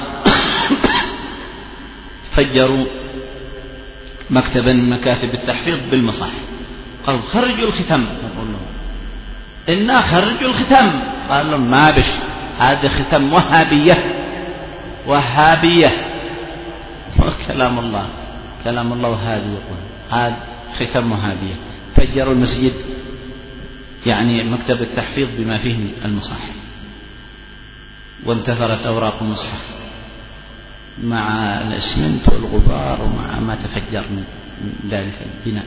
فجروا مكتبا من مكاتب التحفيظ بالمصاحف، قالوا خرجوا الختم، يقول لهم إنا خرجوا الختم، قال لهم ما بش، هذا ختم وهابية وهابية كلام الله كلام الله وهابي، يقول هذا ختم وهابية. فجروا المسجد يعني مكتب التحفيظ بما فيه المصاحف، وانتثرت أوراق المصحف مع الإسمنت والغبار ومع ما تفجر من ذلك البناء.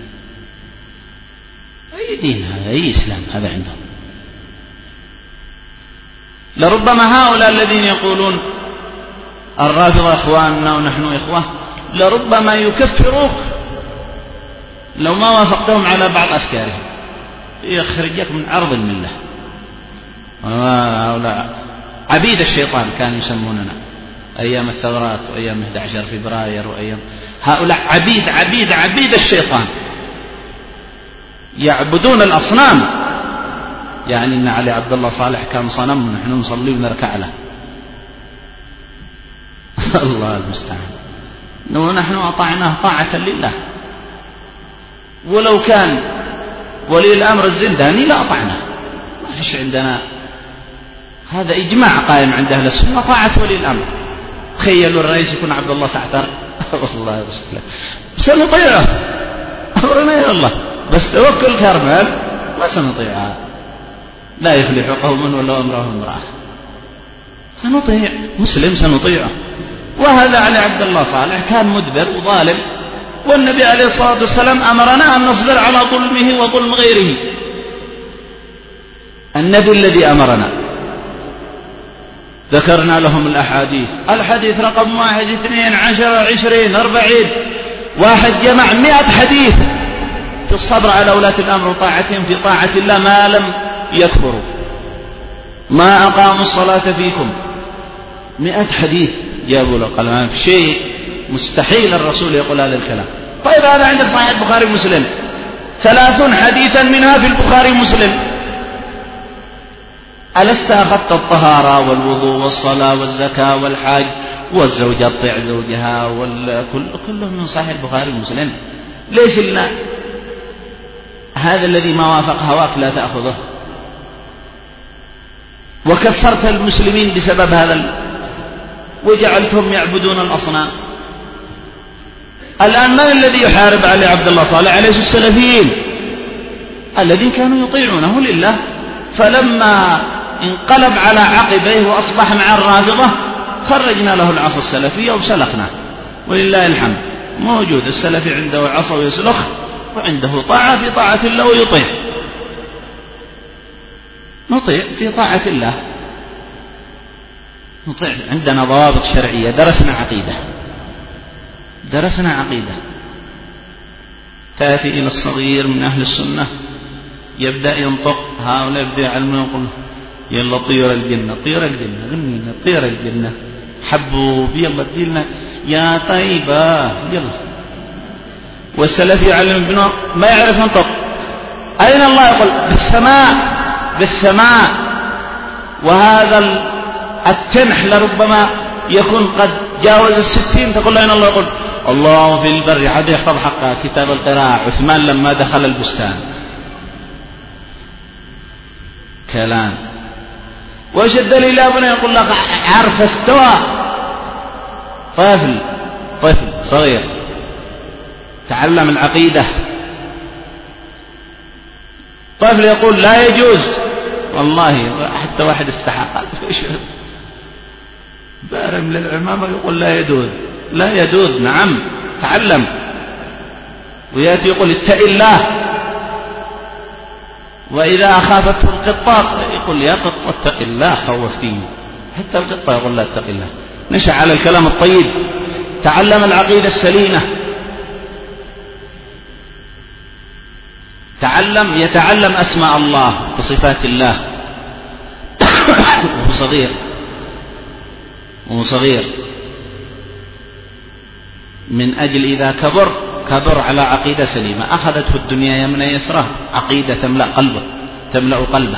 أي دين هذا؟ أي إسلام هذا عندهم؟ لربما هؤلاء الذين يقولون الرافضة إخواننا ونحن إخوة لربما يكفروك لو ما وافقتهم على بعض أفكارهم، يخرجك من عرض الملة. هؤلاء عبيد الشيطان كانوا يسموننا أيام الثورات وأيام أحد عشر فبراير وأيام، هؤلاء عبيد عبيد عبيد الشيطان، يعبدون الأصنام. يعني إن علي عبد الله صالح كان صنم ونحن نصلي ونركع له الله المستعان. ونحن أطعناه طاعة لله، ولو كان ولي الأمر الزنداني لا أطعناه، ما فيش عندنا، هذا إجماع قائم عند أهل السنة طاعة ولي الأمر. تخيلوا الرئيس يكون عبد الله سعتر والله يرسله سنطيعه، أمرنا إلى الله، بس توكل كرمال ما سنطيعها، لا يفلح قوم ولا أمرهم امرأة، سنطيع مسلم سنطيعه. وهذا علي عبد الله صالح كان مدبر وظالم، والنبي عليه الصلاة والسلام أمرنا أن نصبر على ظلمه وظلم غيره، النبي الذي أمرنا. ذكرنا لهم الأحاديث، الحديث رقم واحد اثنين عشر عشرين أربعين، واحد جمع مئة حديث في الصبر على ولاة الأمر وطاعتهم في طاعة الله ما لم يكفروا، ما أقاموا الصلاة فيكم، مئة حديث جابوا له. قال ما في شيء مستحيل الرسول يقول هذا الكلام. طيب هذا عندك صحيح البخاري ومسلم، ثلاثون حديثا منها في البخاري ومسلم، ألست أخذت الطهارة والوضوء والصلاة والزكاة والحج والزوجة تطيع زوجها والكل كله من صحيح البخاري ومسلم؟ ليش لنا هذا الذي ما وافق هواك لا تأخذه؟ وكفرت المسلمين بسبب هذا وجعلتهم يعبدون الأصنام. الآن من الذي يحارب علي عبد الله صالح؟ عليه السلفيين الذين كانوا يطيعونه لله، فلما انقلب على عقبيه وأصبح مع الرافضة خرجنا له العصا السلفية وسلخنا، ولله الحمد موجود السلفي عنده عصا ويسلخ، وعنده طاعة في طاعة الله ويطيع، نطيع في طاعة الله، نطيع. عندنا ضوابط شرعية، درسنا عقيدة درسنا عقيدة تأتي إلى الصغير من أهل السنة يبدأ ينطق، هؤلاء يبدأ يعلمون يقول يلا طير الجنة طير الجنة غنينا طير الجنة حبوب يلا اديلنا يا طيبة يلا. والسلفي يعلم ابنه ما يعرف ينطق، أين الله؟ يقول بالسماء بالسماء. وهذا التنح لربما يكون قد جاوز الستين، تقول أين الله؟ يقول الله في البر، عاد يحفظ حق كتاب القراءة. عثمان لما دخل البستان كلام. وش الدليل يا ابني؟ يقول لك عرف استوى. طفل طفل صغير تعلم العقيدة. طفل يقول لا يجوز، والله حتى واحد استحق بارم للعمامة يقول لا يجوز، لا يجوز. نعم تعلم. ويأتي يقول اتق الله، وإذا أخافته القطة يقول يا قطة اتق الله خوفتيني. حتى القطة يقول لا اتق الله. نشأ على الكلام الطيب، تعلم العقيدة السليمة، تعلم يتعلم أسماء الله وصفات الله وهو صغير وهو صغير من أجل إذا كبر كبر على عقيدة سليمة. أخذته الدنيا يمنى يسره، عقيدة تملأ قلبه تملأ قلبه.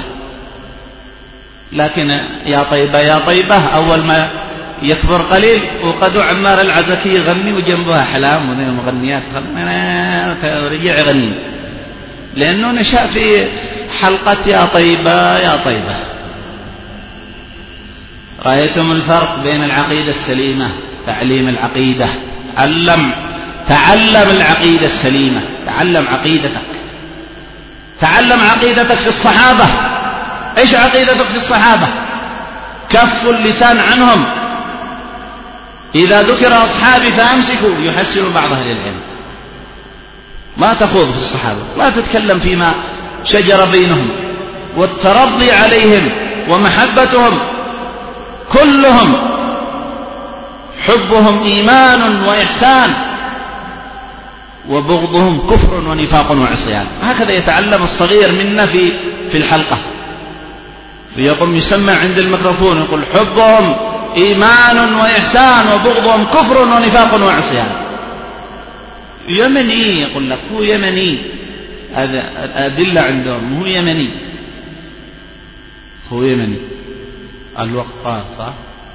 لكن يا طيبة يا طيبة أول ما يكبر قليل وقد عمار العزكي يغني وجنبها حلام وذي المغنيات رجع يغني، لأنه نشأ في حلقة يا طيبة يا طيبة. رأيتم الفرق بين العقيدة السليمة، تعليم العقيدة، تعلم تعلم العقيدة السليمة، تعلم عقيدتك، تعلم عقيدتك في الصحابة. ايش عقيدتك في الصحابة؟ كف اللسان عنهم، إذا ذكر أصحابي فأمسكوا، يحسن بعض أهل العلم. ما تخوض في الصحابة، ما تتكلم فيما شجر بينهم، والترضي عليهم ومحبتهم كلهم حبهم إيمان وإحسان، وبغضهم كفر ونفاق وعصيان. هكذا يتعلم الصغير منا في في الحلقة، يقوم يسمع عند الميكروفون يقول حبهم إيمان وإحسان وبغضهم كفر ونفاق وعصيان. يمني يقول لك هو يمني، هذا الأدلة عندهم، هو يمني هو يمني. الوقت طار صح؟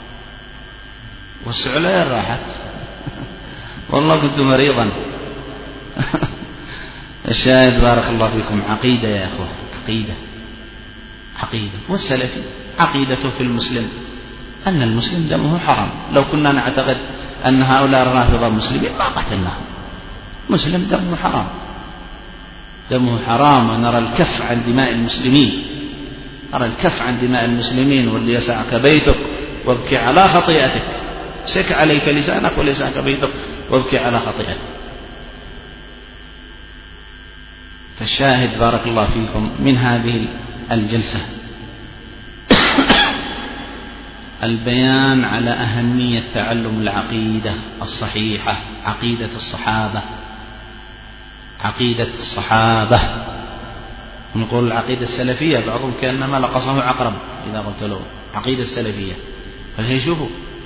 والسعلين راحت والله كنت مريضا الشاهد بارك الله فيكم، عقيدة يا أخوة، عقيدة عقيدة. والسلفي عقيدته في المسلم أن المسلم دمه حرام. لو كنا نعتقد أن هؤلاء الرافضة مسلمين ما قتلناهم. مسلم دمه حرام، دمه حرام. ونرى الكف عن دماء المسلمين، نرى الكف عن دماء المسلمين. واللي يسعك بيتك وابكي على خطيئتك، سك عليك لسانك وليسعك بيتك وابكي على خطيئتك. فالشاهد بارك الله فيكم من هذه الجلسة البيان على أهمية تعلم العقيدة الصحيحة، عقيدة الصحابة، عقيدة الصحابة. نقول العقيدة السلفية، بعضهم كأنما لقصه عقرب إذا قلت له عقيدة السلفية. فشوفوا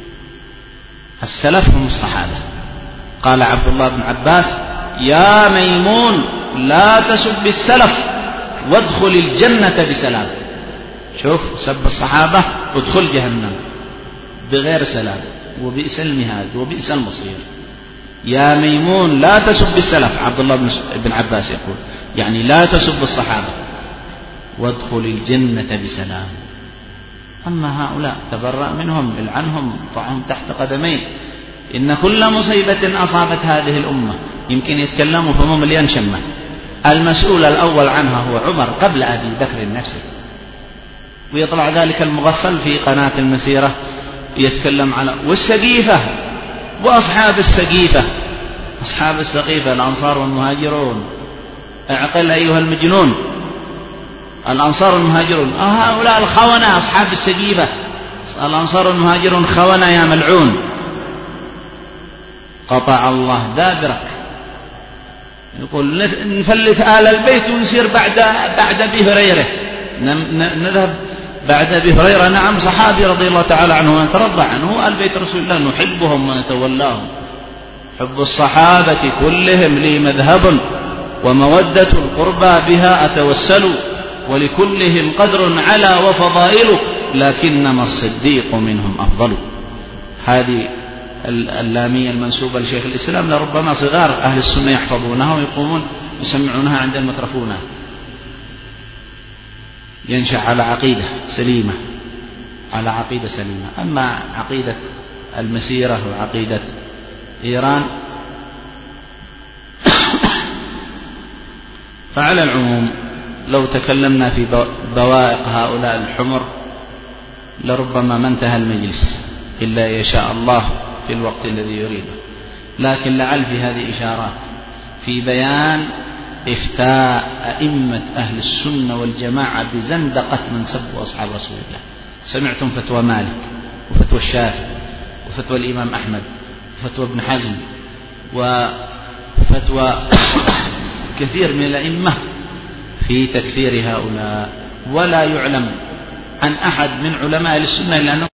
السلف هم الصحابة. قال عبد الله بن عباس يا ميمون لا تسب السلف وادخل الجنة بسلام. شوف سب الصحابة ادخل جهنم بغير سلام، وبئس المهاد وبئس المصير. يا ميمون لا تسب السلف، عبد الله بن عباس يقول يعني لا تسب الصحابة وادخل الجنة بسلام. أما هؤلاء تبرأ منهم، العنهم، ضعهم تحت قدميك. إن كل مصيبة أصابت هذه الأمة يمكن يتكلموا فمو مليان شمة. المسؤول الأول عنها هو عمر قبل أبي بكر نفسه. ويطلع ذلك المغفل في قناة المسيرة يتكلم على والسقيفة وأصحاب السقيفة، أصحاب السقيفة الأنصار والمهاجرون. اعقل أيها المجنون، الأنصار والمهاجرون هؤلاء الخونة أصحاب السقيفة، الأنصار والمهاجرون خونة يا ملعون. قطع الله دابرك. يقول نفلت آل البيت ونسير بعد بعد أبي هريرة، نذهب بعد أبي هريرة. نعم صحابي رضي الله تعالى عنه ونترضى عنه، آل بيت رسول الله نحبهم ونتولاهم. حب الصحابة كلهم لي مذهب، ومودة القربى بها أتوسل، ولكلهم قدر على وفضائل، لكنما الصديق منهم أفضل. هذه اللامية المنسوبة لشيخ الإسلام لربما صغار أهل السنة يحفظونها ويقومون يسمعونها عند الميكروفونات، ينشأ على عقيدة سليمة، على عقيدة سليمة. أما عقيدة المسيرة وعقيدة إيران فعلى العموم لو تكلمنا في بوائق هؤلاء الحمر لربما ما انتهى المجلس إلا يشاء الله في الوقت الذي يريده، لكن لعل في هذه إشارات في بيان إفتاء أئمة أهل السنة والجماعة بزندقة من سبوا أصحاب رسول الله. سمعتم فتوى مالك وفتوى الشافعي وفتوى الإمام أحمد وفتوى ابن حزم وفتوى كثير من الأئمة في تكفير هؤلاء، ولا يعلم عن أحد من علماء السنة إلا أنه